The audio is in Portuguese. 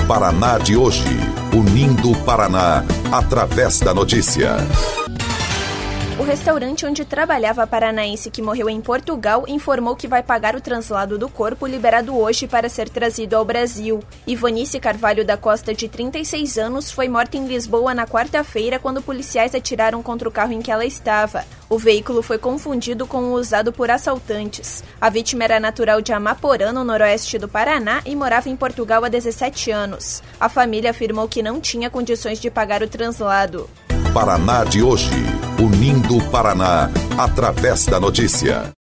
Paraná de hoje, unindo o Paraná através da notícia. O restaurante onde trabalhava a paranaense que morreu em Portugal informou que vai pagar o translado do corpo liberado hoje para ser trazido ao Brasil. Ivanice Carvalho da Costa, de 36 anos, foi morta em Lisboa na quarta-feira quando policiais atiraram contra o carro em que ela estava. O veículo foi confundido com o usado por assaltantes. A vítima era natural de Amaporã, no noroeste do Paraná, e morava em Portugal há 17 anos. A família afirmou que não tinha condições de pagar o translado. Paraná de hoje, unindo o Paraná através da notícia.